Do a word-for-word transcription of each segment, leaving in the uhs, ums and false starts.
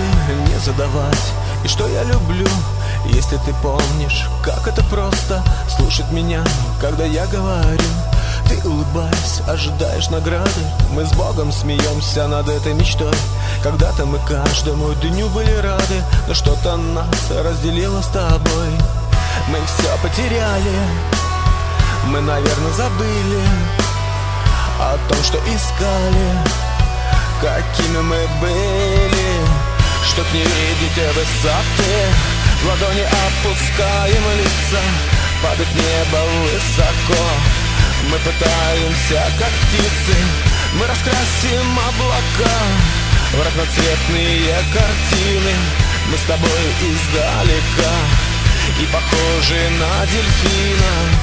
не задавать, и что я люблю, если ты помнишь, как это просто слушать меня, когда я говорю. Ты улыбаясь, ожидаешь награды, мы с Богом смеемся над этой мечтой. Когда-то мы каждому дню были рады, но что-то нас разделило с тобой. Мы все потеряли, мы, наверное, забыли о том, что искали, какими мы были. Чтоб не видеть высоты, в ладони опускаем лица, падать небо высоко. Мы пытаемся, как птицы, мы раскрасим облака в разноцветные картины. Мы с тобой издалека и похожи на дельфина.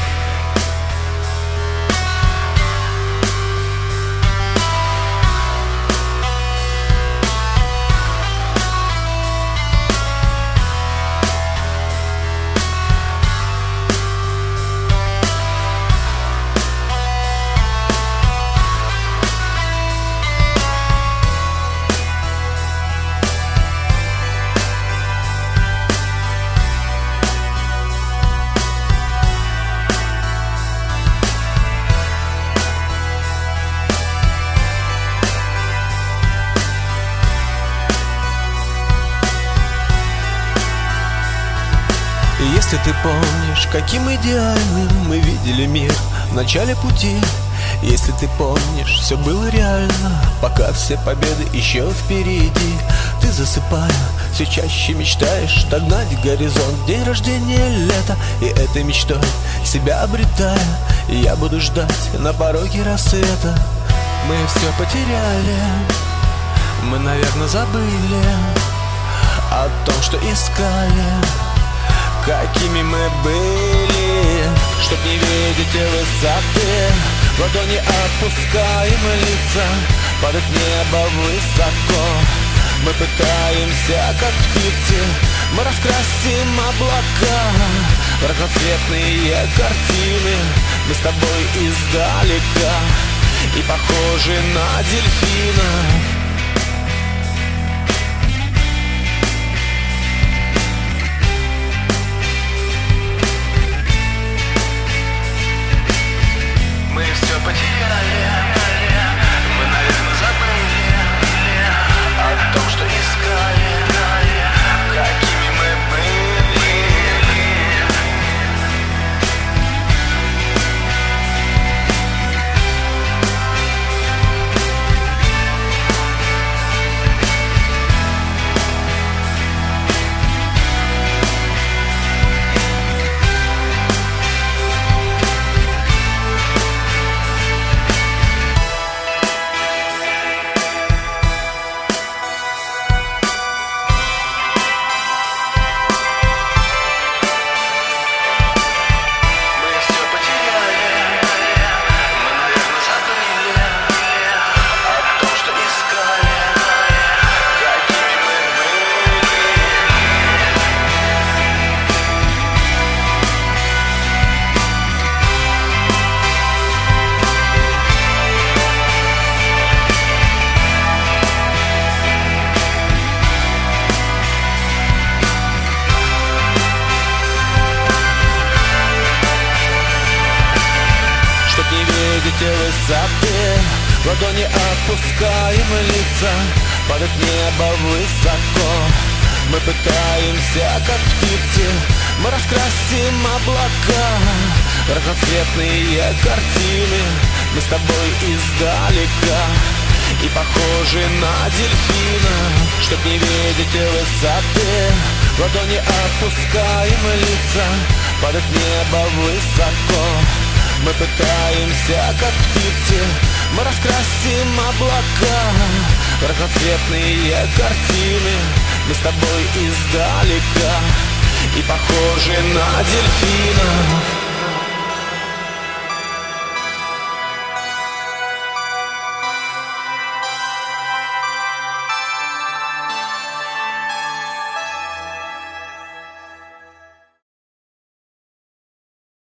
Если ты помнишь, каким идеальным мы видели мир в начале пути, если ты помнишь, все было реально, пока все победы еще впереди. Ты, засыпая, все чаще мечтаешь догнать горизонт, день рождения, лето, и этой мечтой себя обретая, и я буду ждать на пороге рассвета. Мы все потеряли, мы, наверное, забыли о том, что искали, какими мы были. Чтоб не видеть высоты, в ладони опускаем лица, падать небо высоко. Мы пытаемся, как птицы, мы раскрасим облака в разноцветные картины. Мы с тобой издалека и похожи на дельфина. Высоты, в ладони опускаем лица, падать небо высоко. Мы пытаемся, как птицы, мы раскрасим облака в разноцветные картины. Мы с тобой издалека и похожи на дельфина. Чтоб не видеть высоты, в ладони опускаем лица, падать небо высоко. Мы пытаемся, как птицы, мы раскрасим облака в разноцветные картины. Мы с тобой издалека и похожи на дельфина.